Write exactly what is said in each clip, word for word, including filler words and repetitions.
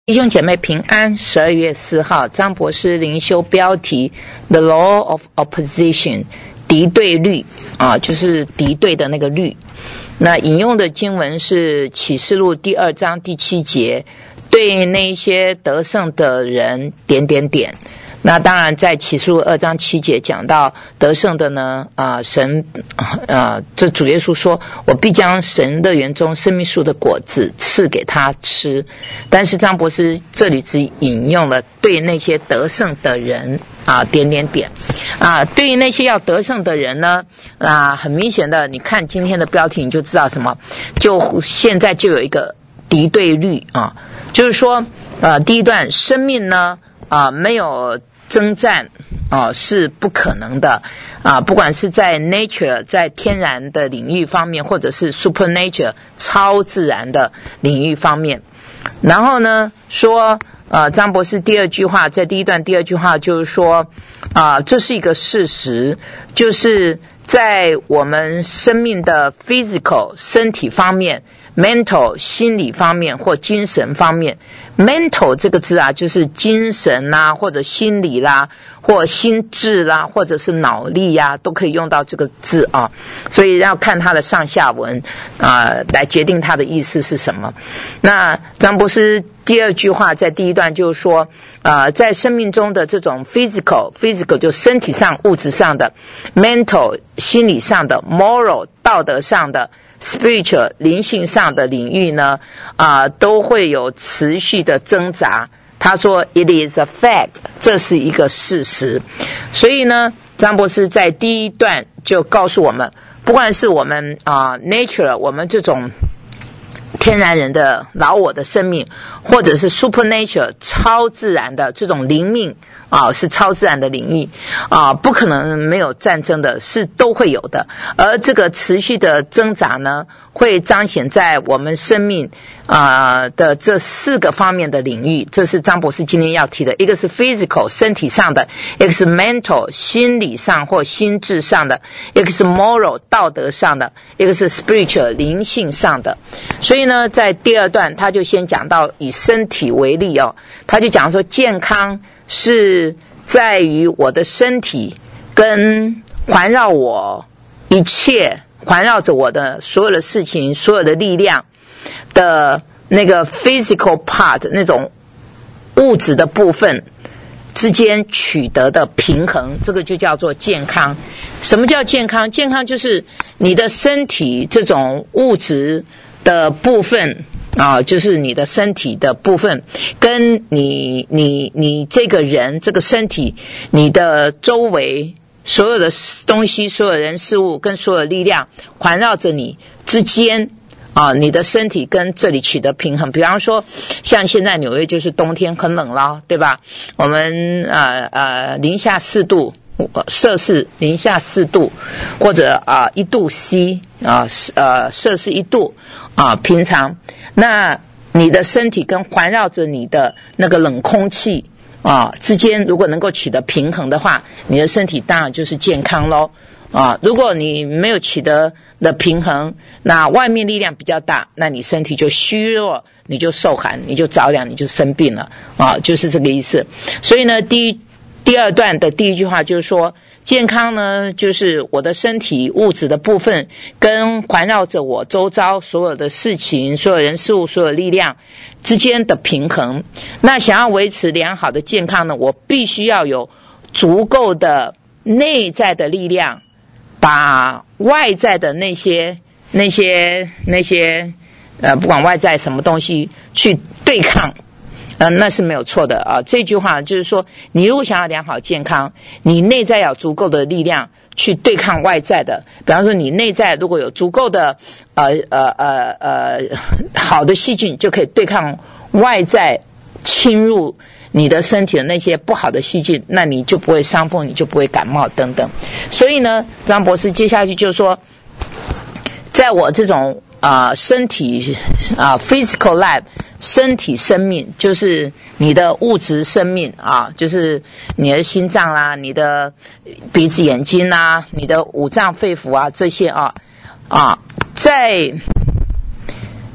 弟兄姐妹平安。十二月四号，张博士灵修标题 The Law of Opposition， 敌对律啊，就是敌对的那个律。那引用的经文是启示录第二章第七节，对那些得胜的人点点点。那当然在启示录二章七节讲到得胜的呢，啊、呃、神啊、呃、这主耶稣说，我必将神乐园中生命树的果子赐给他吃。但是张博士这里只引用了对那些得胜的人啊点点点啊，对于那些要得胜的人呢，啊很明显的，你看今天的标题你就知道什么，就现在就有一个敌对律啊，就是说呃第一段生命呢啊没有征战啊是不可能的啊，不管是在 nature 在天然的领域方面，或者是 supernature 超自然的领域方面。然后呢说呃张博士第二句话，在第一段第二句话就是说啊，这是一个事实，就是在我们生命的 physical 身体方面， mental 心理方面或精神方面。 mental 这个字啊，就是精神啦，或者心理啦，或心智啦，或者是脑力呀、啊，都可以用到这个字啊。所以要看它的上下文啊、呃，来决定它的意思是什么。那张博士第二句话在第一段就是说啊、呃，在生命中的这种 physical physical 就身体上物质上的， mental 心理上的， moral 道德上的， spiritual 灵性上的领域呢啊、呃，都会有持续的挣扎。他说 it is a fact， 这是一个事实。所以呢张博士在第一段就告诉我们，不管是我们啊、呃、nature 我们这种天然人的老我的生命，或者是 supernature 超自然的这种灵命啊，是超自然的领域啊，不可能没有战争的，是都会有的。而这个持续的挣扎呢，会彰显在我们生命啊的这四个方面的领域。这是张博士今天要提的，一个是 physical 身体上的，一个是 mental 心理上或心智上的，一个是 moral 道德上的，一个是 spiritual 灵性上的。所以呢在第二段他就先讲到以身体为例哦，他就讲说健康是在于我的身体跟环绕我一切环绕着我的所有的事情，所有的力量的那个 physical part 那种物质的部分之间取得的平衡，这个就叫做健康。什么叫健康？健康就是你的身体这种物质的部分啊，就是你的身体的部分跟你你你这个人这个身体，你的周围所有的东西，所有人事物跟所有力量环绕着你之间啊，你的身体跟这里取得平衡。比方说像现在纽约就是冬天很冷了，对吧？我们呃呃零下四度摄氏零下四度，或者啊、呃、一度 C 啊呃摄氏一度啊，平常那你的身体跟环绕着你的那个冷空气啊之间如果能够取得平衡的话，你的身体当然就是健康咯啊。如果你没有取得的平衡，那外面力量比较大，那你身体就虚弱，你就受寒，你就着凉，你就生病了啊，就是这个意思。所以呢第一第二段的第一句话就是说，健康呢就是我的身体物质的部分跟环绕着我周遭所有的事情，所有人事物，所有力量之间的平衡。那想要维持良好的健康呢，我必须要有足够的内在的力量，把外在的那些那些那些呃不管外在什么东西去对抗，呃，那是没有错的啊。这句话就是说，你如果想要良好健康，你内在要有足够的力量去对抗外在的。比方说，你内在如果有足够的呃呃呃呃好的细菌，就可以对抗外在侵入你的身体的那些不好的细菌，那你就不会伤风，你就不会感冒等等。所以呢，张博士接下去就说，在我这种啊、呃、身体啊、呃、physical life 身体生命，就是你的物质生命啊，就是你的心脏啦，你的鼻子眼睛啦，你的五脏肺腑啊，这些啊啊，在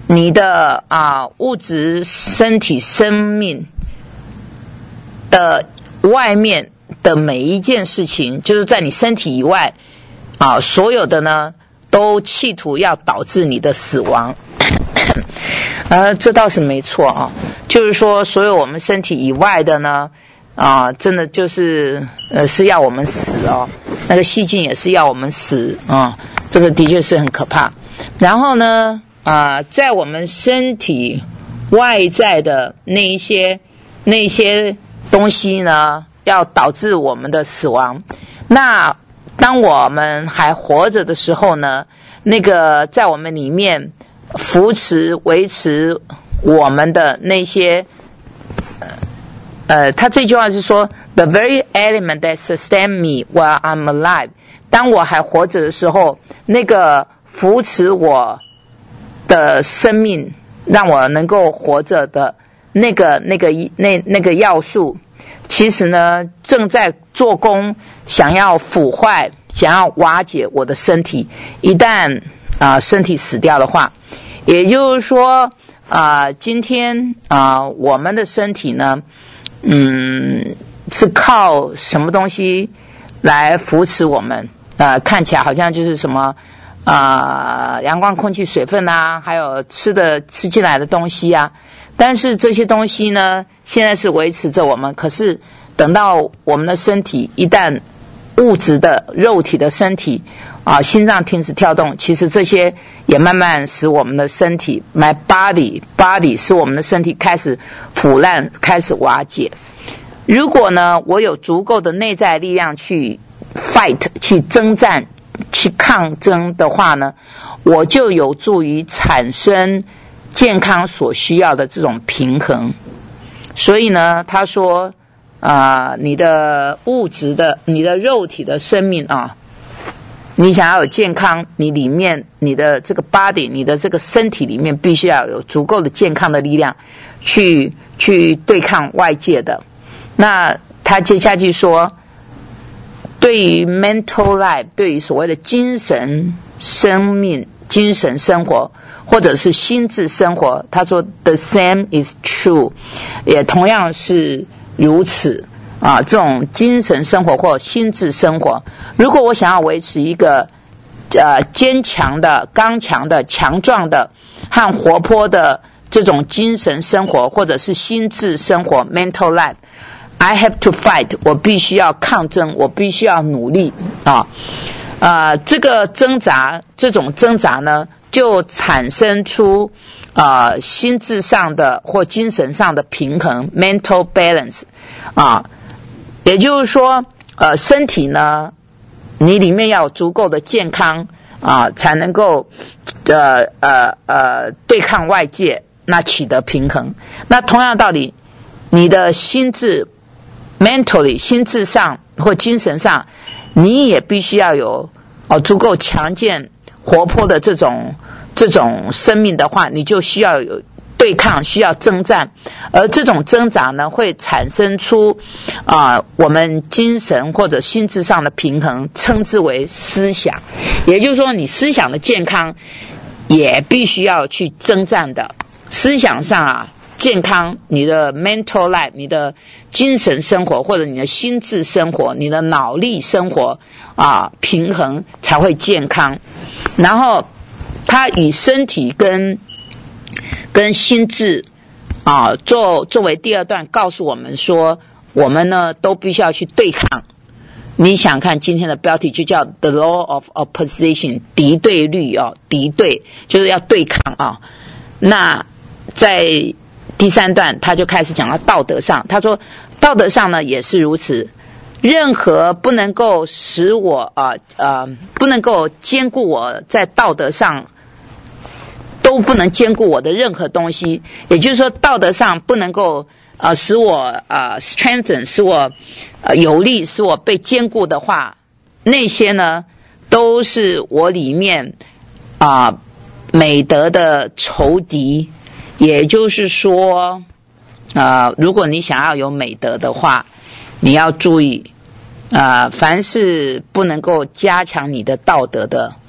你的啊物质身体生命的外面的每一件事情，就是在你身体以外啊，所有的呢都企图要导致你的死亡。呃，这倒是没错啊，就是说所有我们身体以外的呢啊，真的就是呃是要我们死哦，那个细菌也是要我们死啊，这个的确是很可怕。然后呢啊，在我们身体外在的那一些那一些东西呢，要导致我们的死亡。那当我们还活着的时候呢，那个在我们里面扶持维持我们的那些呃，他这句话是说 The very element that sustain me while I'm alive， 当我还活着的时候，那个扶持我的生命让我能够活着的那个那个那那个要素，其实呢正在做工，想要腐坏，想要瓦解我的身体。一旦啊、呃、身体死掉的话，也就是说啊、呃、今天啊、呃、我们的身体呢嗯是靠什么东西来扶持我们？呃看起来好像就是什么啊、呃、阳光空气水分啊，还有吃的吃进来的东西啊，但是这些东西呢现在是维持着我们，可是等到我们的身体一旦物质的肉体的身体啊，心脏停止跳动，其实这些也慢慢使我们的身体 my body body 使我们的身体开始腐烂，开始瓦解。如果呢我有足够的内在力量去 fight 去征战去抗争的话呢，我就有助于产生健康所需要的这种平衡。所以呢他说啊、呃，你的物质的你的肉体的生命啊，你想要有健康，你里面你的这个 body 你的这个身体里面必须要有足够的健康的力量去去对抗外界的。那他接下去说，对于 mental life 对于所谓的精神生命精神生活或者是心智生活，他说 the same is true， 也同样是如此啊，这种精神生活或心智生活，如果我想要维持一个呃坚强的刚强的强壮的和活泼的这种精神生活或者是心智生活 mental life， I have to fight， 我必须要抗争，我必须要努力啊呃这个挣扎这种挣扎呢就产生出呃心智上的或精神上的平衡 mental balance 啊，也就是说呃身体呢你里面要有足够的健康啊，才能够呃呃呃对抗外界，那取得平衡。那同样道理，你的心智 mentally 心智上或精神上，你也必须要有哦足够强健活泼的这种这种生命的话，你就需要有对抗，需要征战，而这种挣扎呢会产生出啊、呃、我们精神或者心智上的平衡，称之为思想。也就是说你思想的健康也必须要去征战的。思想上啊健康，你的 mental life 你的精神生活或者你的心智生活你的脑力生活啊平衡才会健康。然后它以身体跟跟心智啊作作为第二段告诉我们说，我们呢都必须要去对抗。你想看今天的标题就叫 The Law of Opposition， 敌对律哦，敌对就是要对抗啊。那在第三段他就开始讲到道德上，他说道德上呢也是如此，任何不能够使我啊 呃, 呃不能够兼顾我在道德上都不能兼顾我的任何东西，也就是说道德上不能够呃使我呃 strengthen 使我呃有力使我被兼顾的话，那些呢都是我里面啊、呃、美德的仇敌。也就是说呃如果你想要有美德的话，你要注意呃凡是不能够加强你的道德的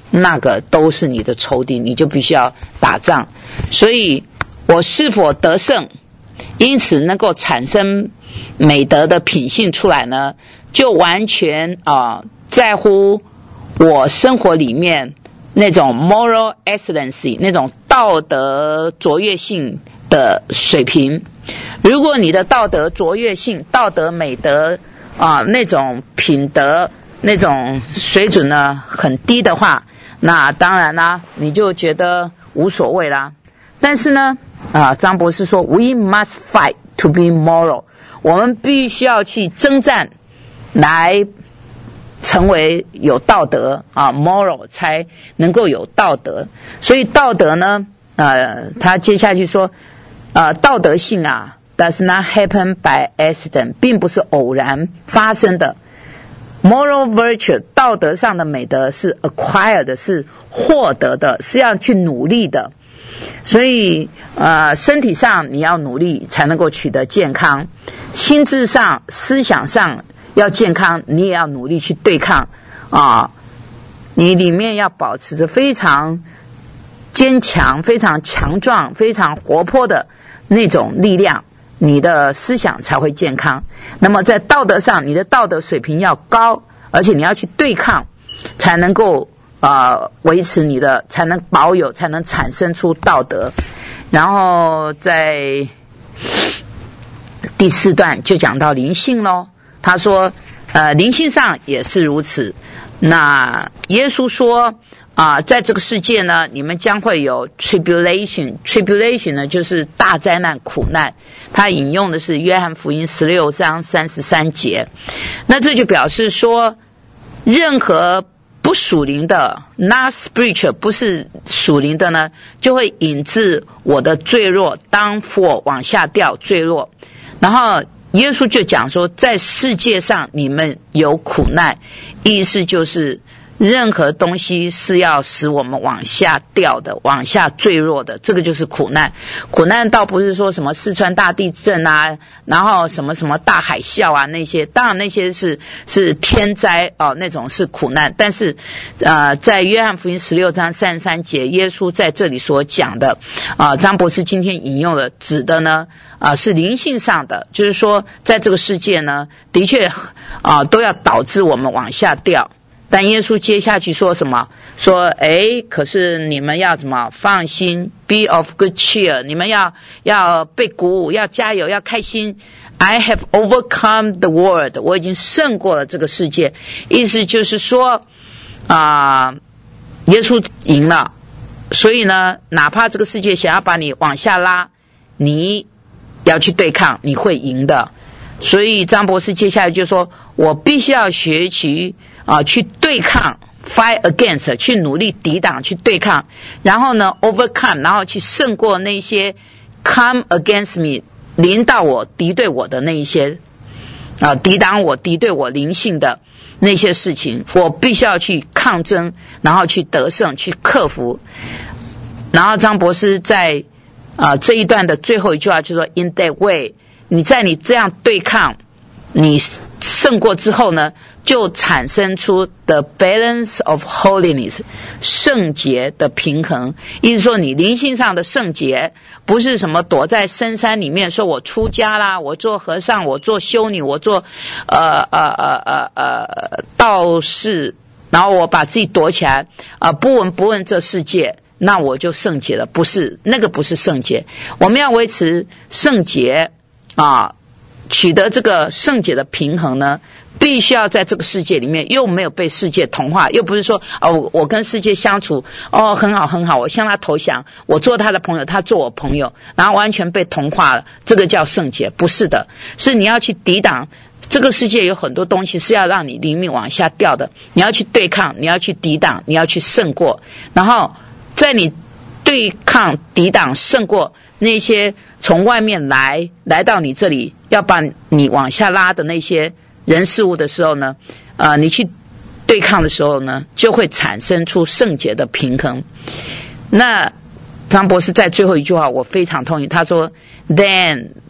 那个都是你的仇敌，你就必须要打仗。所以我是否得胜，因此能够产生美德的品性出来呢，就完全啊、呃、在乎我生活里面那种 moral excellency， 那种道德卓越性的水平。如果你的道德卓越性、道德美德啊、呃、那种品德、那种水准呢很低的话，那当然啦，你就觉得无所谓啦。但是呢，啊、呃，张博士说 ，We must fight to be moral， 我们必须要去征战，来成为有道德啊 ，moral 才能够有道德。所以道德呢，呃，他接下去说。呃，道德性啊 ，does not happen by accident， 并不是偶然发生的。Moral virtue， 道德上的美德是 acquired， 是获得的，是要去努力的。所以，呃，身体上你要努力才能够取得健康，心智上、思想上要健康，你也要努力去对抗啊。你里面要保持着非常坚强、非常强壮、非常活泼的那种力量，你的思想才会健康。那么在道德上，你的道德水平要高，而且你要去对抗，才能够呃维持你的，才能保有，才能产生出道德。然后在第四段就讲到灵性咯，他说呃灵性上也是如此。那耶稣说啊、呃，在这个世界呢，你们将会有 tribulation， tribulation 呢就是大灾难、苦难。他引用的是约翰福音十六章三十三节。那这就表示说，任何不属灵的 not spiritual 不是属灵的呢，就会引致我的坠落 downfall 往下掉坠落。然后耶稣就讲说，在世界上你们有苦难，意思就是任何东西是要使我们往下掉的，往下坠落的，这个就是苦难。苦难倒不是说什么四川大地震啊，然后什么什么大海啸啊，那些当然那些是是天灾哦，那种是苦难。但是呃在约翰福音十六章三十三节，耶稣在这里所讲的啊、呃、张博士今天引用的指的呢啊、呃、是灵性上的，就是说在这个世界呢的确啊、呃、都要导致我们往下掉。但耶稣接下去说什么？说，诶，可是你们要怎么放心 ？Be of good cheer， 你们要要被鼓舞，要加油，要开心。I have overcome the world， 我已经胜过了这个世界。意思就是说，啊、呃，耶稣赢了，所以呢，哪怕这个世界想要把你往下拉，你要去对抗，你会赢的。所以张博士接下来就说，我必须要学习啊，去对抗 fight against， 去努力抵挡，去对抗，然后呢 overcome， 然后去胜过那些 come against me， 临到我敌对我的那一些啊，抵挡我敌对我灵性的那些事情，我必须要去抗争，然后去得胜，去克服。然后张博士在啊这一段的最后一句话就说 in that way， 你在你这样对抗你胜过之后呢，就产生出 the balance of holiness， 圣洁的平衡。意思说你灵性上的圣洁不是什么躲在深山里面说我出家啦，我做和尚，我做修女，我做呃呃呃呃呃道士，然后我把自己躲起来啊、呃、不闻不问这世界，那我就圣洁了。不是，那个不是圣洁。我们要维持圣洁啊，取得这个圣洁的平衡呢，必须要在这个世界里面，又没有被世界同化，又不是说哦，我跟世界相处哦很好很好，我向他投降，我做他的朋友，他做我朋友，然后完全被同化了，这个叫圣洁。不是的，是你要去抵挡这个世界有很多东西是要让你灵命往下掉的，你要去对抗，你要去抵挡，你要去胜过，然后在你对抗、抵挡、胜过那些从外面来来到你这里要把你往下拉的那些人事物的时候呢，呃，你去对抗的时候呢，就会产生出圣洁的平衡。那张博士在最后一句话我非常同意，他说 Then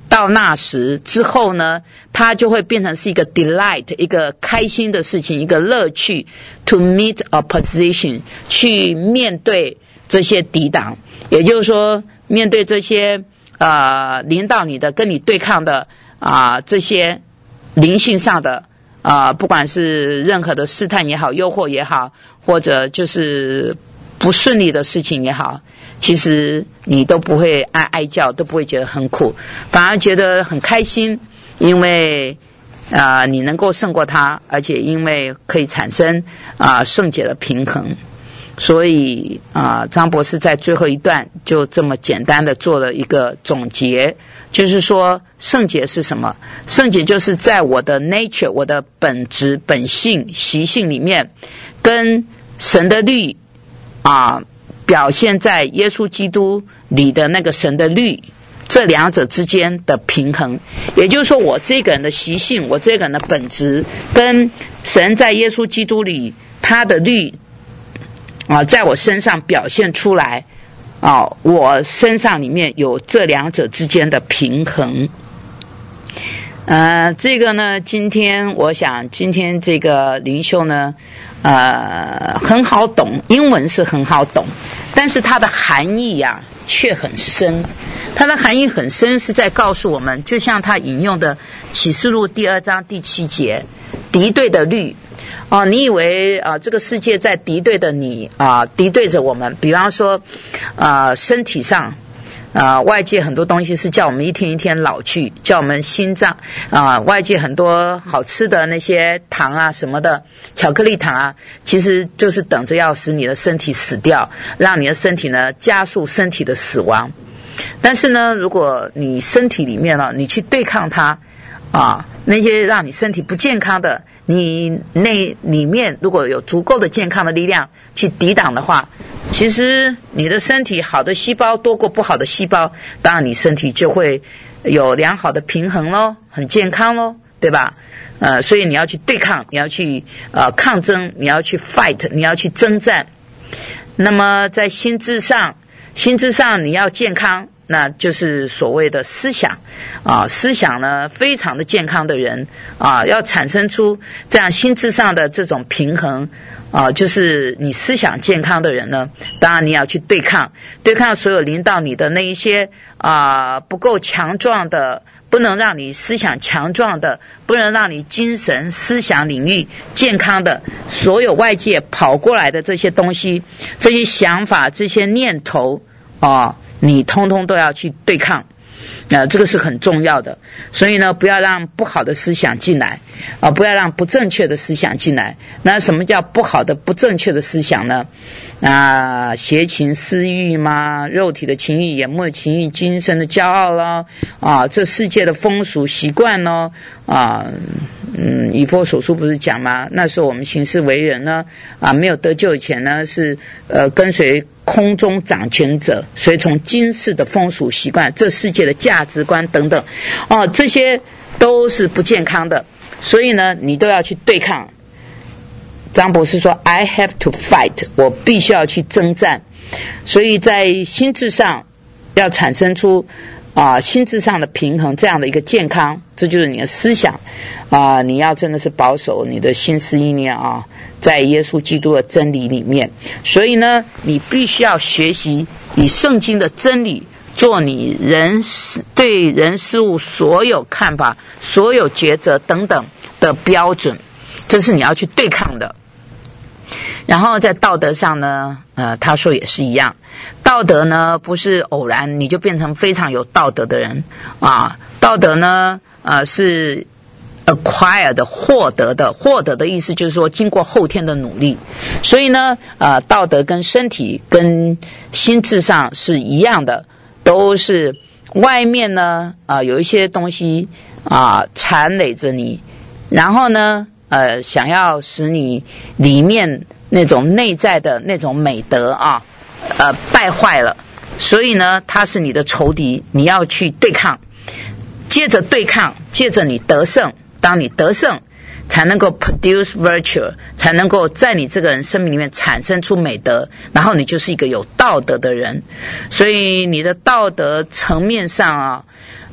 到那时之后呢，它就会变成是一个 delight， 一个开心的事情，一个乐趣 to meet opposition， 去面对这些抵挡，也就是说面对这些呃临到你的跟你对抗的啊、呃、这些灵性上的啊、呃、不管是任何的试探也好，诱惑也好，或者就是不顺利的事情也好，其实你都不会哀哀叫，都不会觉得很苦，反而觉得很开心，因为啊、呃、你能够胜过它，而且因为可以产生啊、呃、圣洁的平衡。所以啊、呃，张博士在最后一段就这么简单的做了一个总结，就是说圣洁是什么？圣洁就是在我的 nature， 我的本质、本性、习性里面，跟神的律啊、呃、表现在耶稣基督里的那个神的律，这两者之间的平衡。也就是说，我这个人的习性，我这个人的本质，跟神在耶稣基督里他的律啊，在我身上表现出来啊，我身上里面有这两者之间的平衡。呃，这个呢，今天我想，今天这个灵修呢，呃，很好懂，英文是很好懂，但是它的含义呀、啊、却很深。它的含义很深，是在告诉我们，就像他引用的启示录第二章第七节，敌对的律。哦，你以为啊、呃，这个世界在敌对的你啊、呃，敌对着我们。比方说，啊、呃，身体上，啊、呃，外界很多东西是叫我们一天一天老去，叫我们心脏啊、呃，外界很多好吃的那些糖啊什么的，巧克力糖啊，其实就是等着要使你的身体死掉，让你的身体呢加速身体的死亡。但是呢，如果你身体里面呢，你去对抗它啊，那些让你身体不健康的，你那里面如果有足够的健康的力量去抵挡的话，其实你的身体好的细胞多过不好的细胞，当然你身体就会有良好的平衡咯，很健康咯，对吧？呃，所以你要去对抗，你要去呃抗争，你要去 fight， 你要去征战。那么在心智上，心智上你要健康，那就是所谓的思想啊，思想呢非常的健康的人啊，要产生出这样心智上的这种平衡啊，就是你思想健康的人呢，当然你要去对抗，对抗所有临到你的那一些啊不够强壮的，不能让你思想强壮的，不能让你精神思想领域健康的，所有外界跑过来的这些东西，这些想法，这些念头啊，你通通都要去对抗，呃，这个是很重要的。所以呢，不要让不好的思想进来，啊、呃，不要让不正确的思想进来。那什么叫不好的、不正确的思想呢？啊、呃，邪情私欲嘛，肉体的情欲、眼目的情欲、今生的骄傲咯，啊，这世界的风俗习惯咯，啊。嗯，以弗所书不是讲吗？那时候我们行事为人呢，啊，没有得救以前呢，是呃跟随空中掌权者，随从今世的风俗习惯，这世界的价值观等等，哦，这些都是不健康的，所以呢，你都要去对抗。张博士说 ：“I have to fight， 我必须要去征战。”所以在心智上要产生出。啊，心智上的平衡，这样的一个健康，这就是你的思想啊！你要真的是保守你的心思意念啊，在耶稣基督的真理里面。所以呢，你必须要学习以圣经的真理做你人事对人事物所有看法、所有抉择等等的标准，这是你要去对抗的。然后在道德上呢，呃，他说也是一样，道德呢不是偶然你就变成非常有道德的人啊，道德呢，呃，是 acquired 获得的，获得的意思就是说经过后天的努力，所以呢，呃，道德跟身体跟心智上是一样的，都是外面呢，啊、呃，有一些东西啊、呃、缠累着你，然后呢。呃，想要使你里面那种内在的那种美德啊，呃，败坏了，所以呢，他是你的仇敌，你要去对抗，接着对抗，接着你得胜，当你得胜，才能够 produce virtue， 才能够在你这个人生命里面产生出美德，然后你就是一个有道德的人，所以你的道德层面上啊。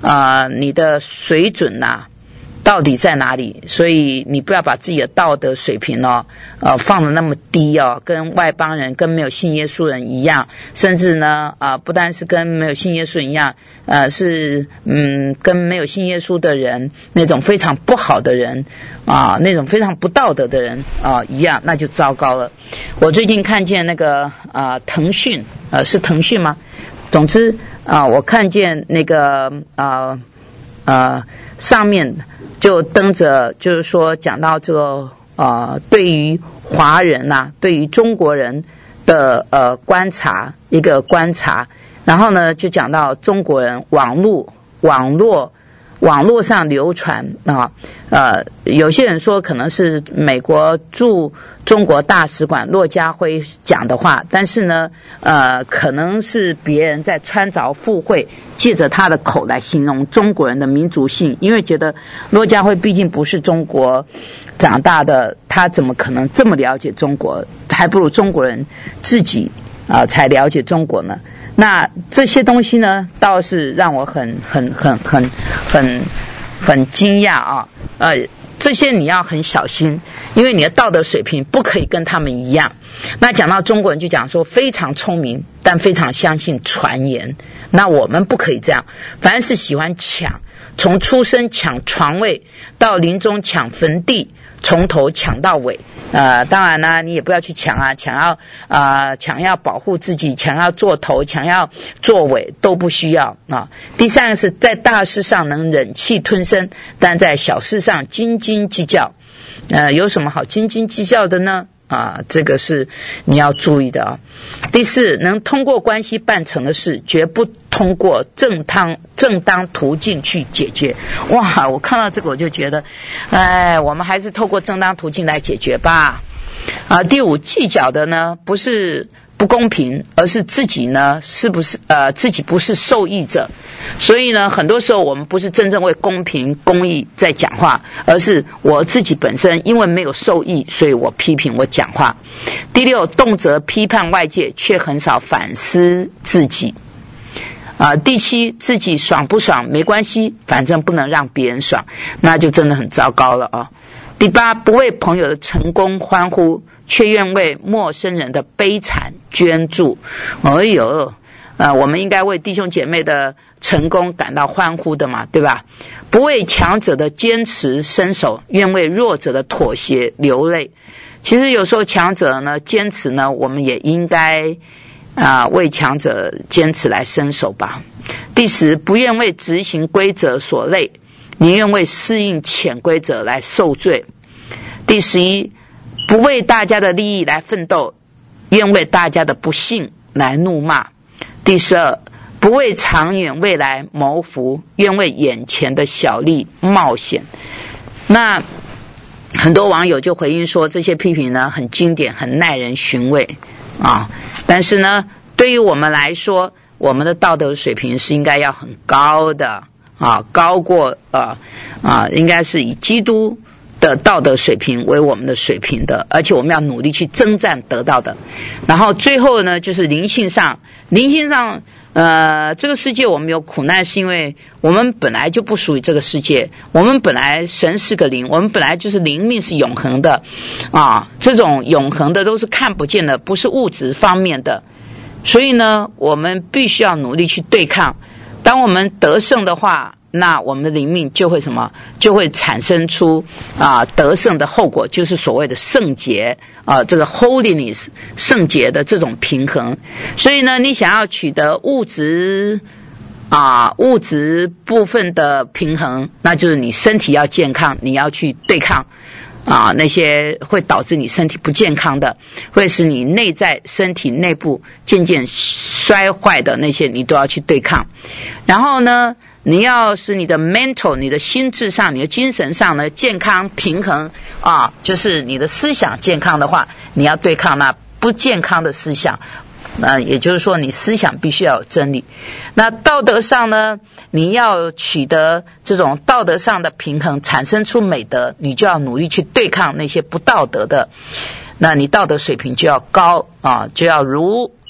呃你的水准呐、啊到底在哪里？所以你不要把自己的道德水平哦，呃，放得那么低哦，跟外邦人、跟没有信耶稣人一样，甚至呢，啊、呃，不单是跟没有信耶稣人一样，呃，是嗯，跟没有信耶稣的人那种非常不好的人啊、呃，那种非常不道德的人啊、呃、一样，那就糟糕了。我最近看见那个啊、呃，腾讯，呃，是腾讯吗？总之啊、呃，我看见那个啊呃, 呃上面。就登着，就是说讲到这个呃，对于华人呐、啊，对于中国人的呃观察一个观察，然后呢就讲到中国人网络网络网络上流传啊，呃，有些人说可能是美国驻中国大使馆骆家辉讲的话，但是呢，呃，可能是别人在穿凿附会，借着他的口来形容中国人的民族性，因为觉得骆家辉毕竟不是中国长大的，他怎么可能这么了解中国？还不如中国人自己啊、呃、才了解中国呢。那这些东西呢，倒是让我很很很很很很惊讶啊！呃，这些你要很小心，因为你的道德水平不可以跟他们一样。那讲到中国人，就讲说非常聪明，但非常相信传言。那我们不可以这样，凡是喜欢抢，从出生抢床位到临终抢坟地，从头抢到尾。呃，当然呢，你也不要去抢啊，抢要啊、呃，抢要保护自己，抢要做头，抢要做尾，都不需要啊。第三个是在大事上能忍气吞声，但在小事上斤斤计较。呃，有什么好斤斤计较的呢？啊，这个是你要注意的啊。第四，能通过关系办成的事，绝不通过正当正当途径去解决。哇，我看到这个我就觉得，哎，我们还是透过正当途径来解决吧。啊，第五，计较的呢不是不公平，而是自己呢是不是呃自己不是受益者。所以呢，很多时候我们不是真正为公平公义在讲话，而是我自己本身因为没有受益，所以我批评我讲话。第六，动辄批判外界，却很少反思自己。啊、呃，第七，自己爽不爽没关系，反正不能让别人爽，那就真的很糟糕了啊。第八，不为朋友的成功欢呼，却愿为陌生人的悲惨捐助。哎呦，呃，我们应该为弟兄姐妹的成功感到欢呼的嘛，对吧？不为强者的坚持伸手，愿为弱者的妥协流泪。其实有时候强者呢坚持呢，我们也应该啊、呃、为强者坚持来伸手吧。第十，不愿为执行规则所累，宁愿为适应潜规则来受罪。第十一，不为大家的利益来奋斗，愿为大家的不幸来怒骂。第十二，不为长远未来谋福，愿为眼前的小利冒险。那很多网友就回应说，这些批评呢很经典，很耐人寻味啊。但是呢，对于我们来说，我们的道德水平是应该要很高的啊，高过呃啊，应该是以基督的道德水平为我们的水平的，而且我们要努力去征战得到的。然后最后呢，就是灵性上，灵性上，呃，这个世界我们有苦难，是因为我们本来就不属于这个世界，我们本来神是个灵，我们本来就是灵命是永恒的，啊，这种永恒的都是看不见的，不是物质方面的，所以呢，我们必须要努力去对抗。当我们得胜的话，那我们的灵命就会什么？就会产生出啊得胜的后果，就是所谓的圣洁啊，这个 holiness 圣洁的这种平衡。所以呢，你想要取得物质啊物质部分的平衡，那就是你身体要健康，你要去对抗啊那些会导致你身体不健康的，会使你内在身体内部渐渐衰坏的那些，你都要去对抗。然后呢，你要使你的 mental 你的心智上，你的精神上呢健康平衡啊，就是你的思想健康的话，你要对抗那不健康的思想，呃，也就是说你思想必须要有真理。那道德上呢，你要取得这种道德上的平衡，产生出美德，你就要努力去对抗那些不道德的，那你道德水平就要高啊，就要如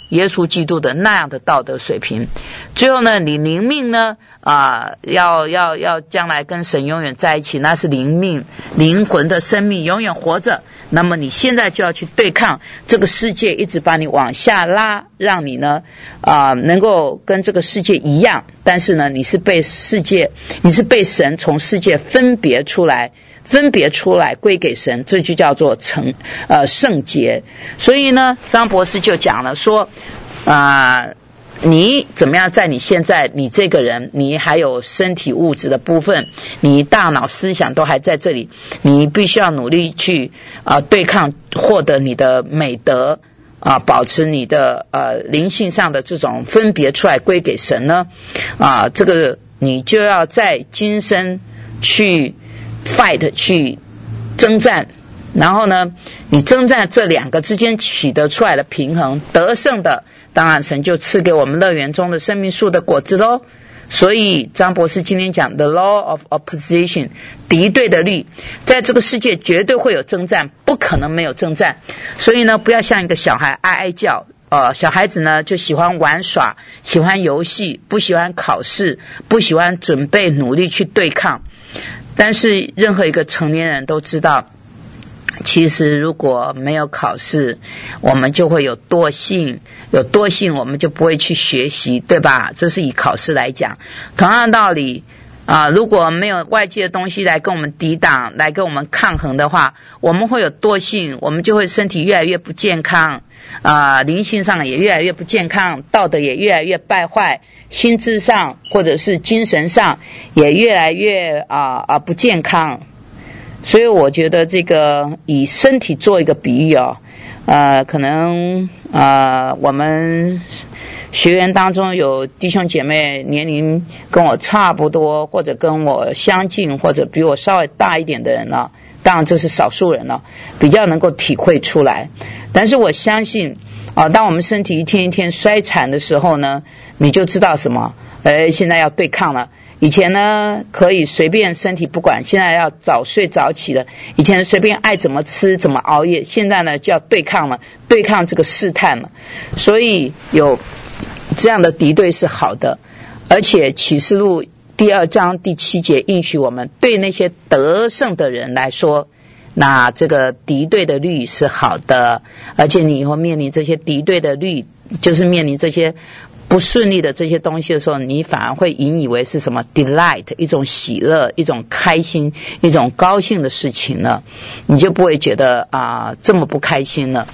耶稣基督的那样的道德水平。最后呢，你灵命呢啊、呃，要要要将来跟神永远在一起，那是灵命灵魂的生命永远活着。那么你现在就要去对抗这个世界一直把你往下拉，让你呢啊、呃、能够跟这个世界一样，但是呢你是被世界你是被神从世界分别出来分别出来归给神，这就叫做成呃圣洁。所以呢张博士就讲了说啊、呃你怎么样在你现在你这个人，你还有身体物质的部分，你大脑思想都还在这里，你必须要努力去啊、呃、对抗，获得你的美德啊、呃，保持你的呃灵性上的这种分别出来归给神呢啊、呃，这个你就要在今生去 fight 去征战，然后呢你征战这两个之间取得出来的平衡，得胜的当然神就赐给我们乐园中的生命树的果子咯。所以张博士今天讲 The Law of Opposition 敌对的律，在这个世界绝对会有征战，不可能没有征战。所以呢不要像一个小孩哀哀叫，呃，小孩子呢就喜欢玩耍，喜欢游戏，不喜欢考试，不喜欢准备努力去对抗。但是任何一个成年人都知道，其实如果没有考试，我们就会有惰性，有惰性我们就不会去学习，对吧？这是以考试来讲。同样的道理啊、呃，如果没有外界的东西来跟我们抵挡，来跟我们抗衡的话，我们会有惰性，我们就会身体越来越不健康啊、呃，灵性上也越来越不健康，道德也越来越败坏，心智上或者是精神上也越来越啊啊、呃呃、不健康。所以我觉得这个以身体做一个比喻哦，呃，可能呃我们学员当中有弟兄姐妹年龄跟我差不多，或者跟我相近，或者比我稍微大一点的人呢，当然这是少数人了，比较能够体会出来。但是我相信啊、呃，当我们身体一天一天衰残的时候呢，你就知道什么，呃，现在要对抗了。以前呢可以随便身体不管，现在要早睡早起了。以前随便爱怎么吃怎么熬夜，现在呢就要对抗了，对抗这个试探了。所以有这样的敌对是好的，而且启示录第二章第七节应许我们，对那些得胜的人来说，那这个敌对的律是好的，而且你以后面临这些敌对的律，就是面临这些不顺利的这些东西的时候，你反而会引以为是什么 delight， 一种喜乐，一种开心，一种高兴的事情了，你就不会觉得啊、呃、这么不开心了。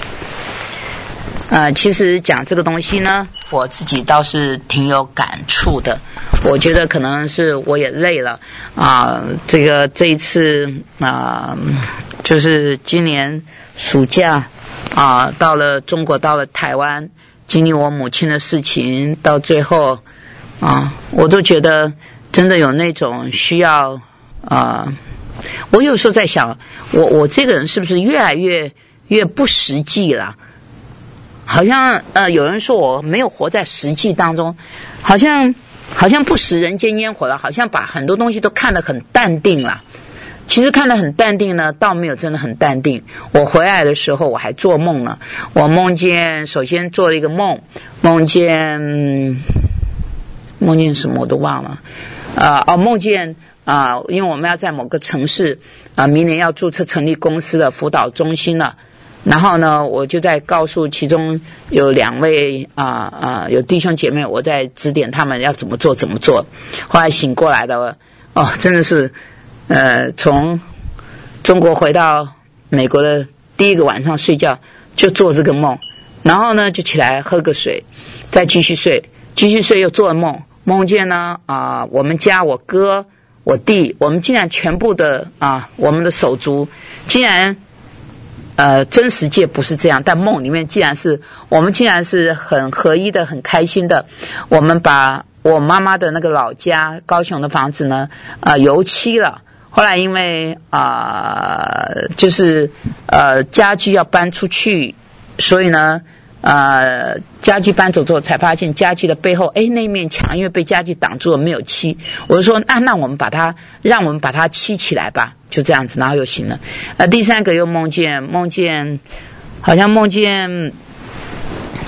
呃，其实讲这个东西呢，我自己倒是挺有感触的。我觉得可能是我也累了啊、呃，这个这一次啊、呃，就是今年暑假啊、呃，到了中国，到了台湾。经历我母亲的事情，到最后啊，我都觉得真的有那种需要啊。我有时候在想，我我这个人是不是越来越越不实际了？好像呃，有人说我没有活在实际当中，好像好像不食人间烟火了，好像把很多东西都看得很淡定了。其实看得很淡定呢，倒没有真的很淡定。我回来的时候我还做梦呢，我梦见首先做了一个梦，梦见梦见什么我都忘了，呃哦梦见啊、呃，因为我们要在某个城市啊、呃，明年要注册成立公司的辅导中心了。然后呢，我就在告诉其中有两位啊啊、呃、有弟兄姐妹，我在指点他们要怎么做怎么做。后来醒过来的哦，真的是。呃，从中国回到美国的第一个晚上睡觉就做这个梦，然后呢就起来喝个水，再继续睡，继续睡又做梦，梦见呢啊、呃，我们家我哥我弟，我们竟然全部的啊、呃，我们的手足竟然呃真实界不是这样，但梦里面竟然是我们竟然是很合一的，很开心的，我们把我妈妈的那个老家高雄的房子呢啊、呃、油漆了。后来因为啊、呃，就是呃家具要搬出去，所以呢，呃家具搬走之后才发现家具的背后，哎那面墙因为被家具挡住了没有漆，我就说那那我们把它让我们把它漆起来吧，就这样子，然后又行了。呃第三个又梦见梦见，好像梦见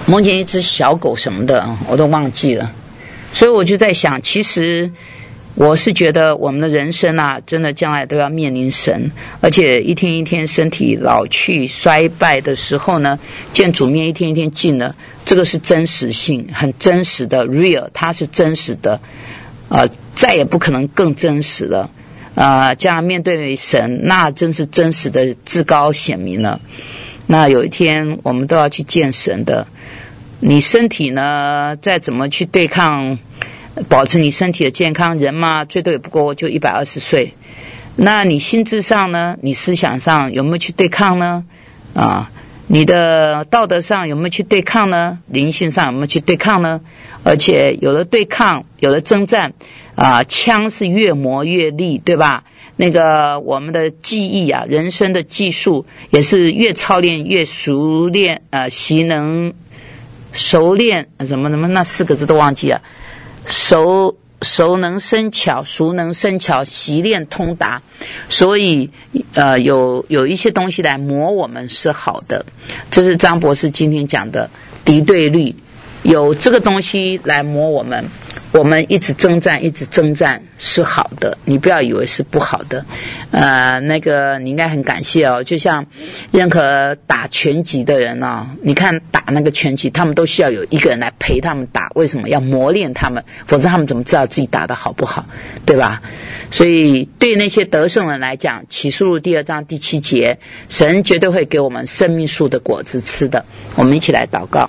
梦见一只小狗什么的，我都忘记了。所以我就在想，其实我是觉得我们的人生啊，真的将来都要面临神，而且一天一天身体老去衰败的时候呢，见主面一天一天近了，这个是真实性，很真实的 real， 它是真实的，呃，再也不可能更真实了。呃，这样面对神，那真是真实的至高显明了。那有一天我们都要去见神的。你身体呢，再怎么去对抗，保持你身体的健康，人嘛，最多也不过就一百二十岁。那你心智上呢，你思想上有没有去对抗呢？啊，你的道德上有没有去对抗呢？灵性上有没有去对抗呢？而且有了对抗，有了征战，啊，枪是越磨越利，对吧？那个我们的技艺啊，人生的技术也是越操练越熟练，呃，习能熟练什么什么那四个字都忘记了，熟熟能生巧，熟能生巧，习练通达。所以呃，有有一些东西来磨我们是好的，这是张博士今天讲的敌对律，有这个东西来磨我们，我们一直征战一直征战是好的，你不要以为是不好的。呃，那个你应该很感谢哦，就像任何打拳击的人哦，你看打那个拳击，他们都需要有一个人来陪他们打，为什么要磨练他们？否则他们怎么知道自己打得好不好，对吧？所以对那些得胜人来讲，启示录第二章第七节，神绝对会给我们生命树的果子吃的。我们一起来祷告。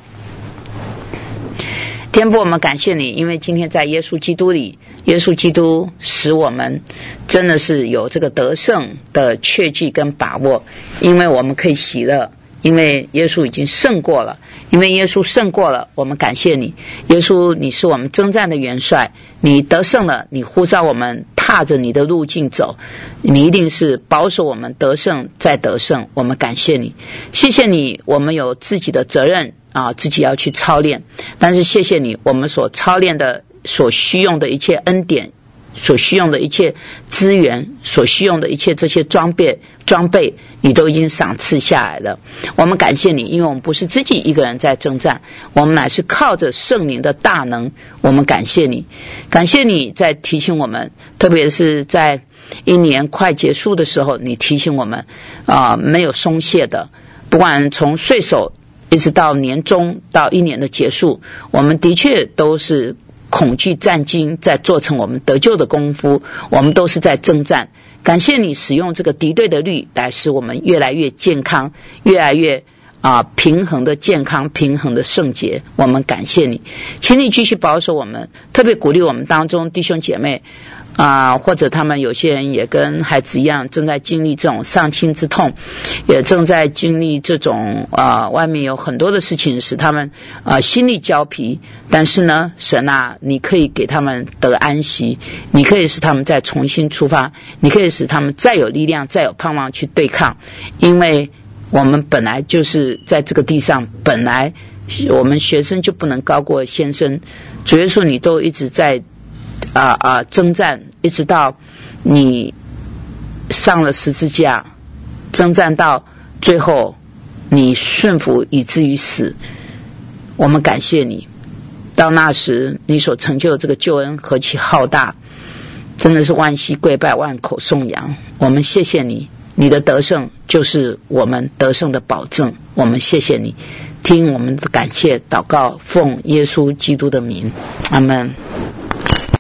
天父，我们感谢你，因为今天在耶稣基督里，耶稣基督使我们真的是有这个得胜的确据跟把握，因为我们可以喜乐，因为耶稣已经胜过了，因为耶稣胜过了，我们感谢你。耶稣，你是我们征战的元帅，你得胜了，你呼召我们踏着你的路径走，你一定是保守我们得胜再得胜，我们感谢你。谢谢你，我们有自己的责任啊，自己要去操练，但是谢谢你，我们所操练的所需用的一切恩典，所需用的一切资源，所需用的一切这些装备装备你都已经赏赐下来了。我们感谢你，因为我们不是自己一个人在征战，我们乃是靠着圣灵的大能。我们感谢你，感谢你在提醒我们，特别是在一年快结束的时候，你提醒我们啊、呃，没有松懈的，不管从岁首一直到年终到一年的结束，我们的确都是恐惧战兢，在做成我们得救的功夫，我们都是在征战。感谢你使用这个敌对的律来使我们越来越健康，越来越啊平衡的健康，平衡的圣洁。我们感谢你，请你继续保守我们，特别鼓励我们当中弟兄姐妹啊、呃，或者他们有些人也跟孩子一样，正在经历这种丧亲之痛，也正在经历这种啊、呃，外面有很多的事情使他们啊、呃、心力交疲。但是呢，神啊，你可以给他们得安息，你可以使他们再重新出发，你可以使他们再有力量，再有盼望去对抗，因为我们本来就是在这个地上，本来我们学生就不能高过先生。主耶稣，你都一直在啊啊征战，一直到你上了十字架，征战到最后你顺服以至于死。我们感谢你，到那时你所成就的这个救恩何其浩大，真的是万膝跪拜，万口颂扬。我们谢谢你，你的得胜就是我们得胜的保证。我们谢谢你，听我们的感谢祷告，奉耶稣基督的名，阿们。